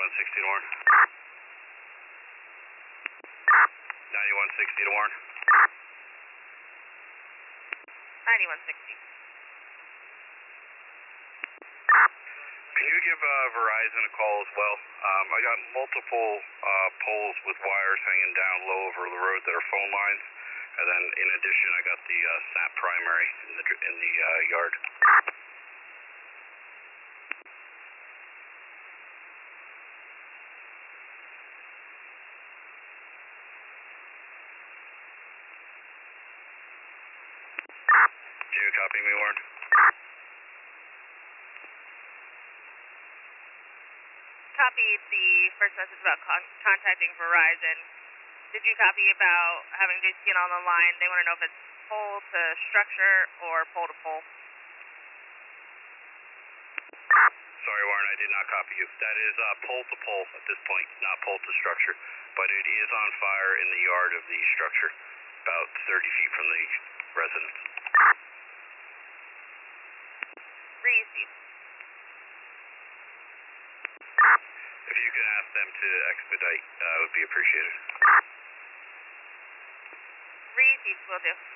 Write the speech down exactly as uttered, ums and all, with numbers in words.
ninety-one sixty to Warren. ninety-one sixty to Warren. ninety-one sixty. Can you give uh, Verizon a call as well? Um, I got multiple uh, poles with wires hanging down low over the road that are phone lines, and then in addition, I got the uh, snap primary in the in the uh, yard. Do you copy me, Warren? Copied the first message about con contacting Verizon. Did you copy about having J C N on the line? They want to know if it's pole to structure or pole to pole. Sorry, Warren, I did not copy you. That is uh, pole to pole at this point, not pole to structure. But it is on fire in the yard of the structure, about thirty feet from the residence. Receive. If you can ask them to expedite, uh, would be appreciated. Receive, will do.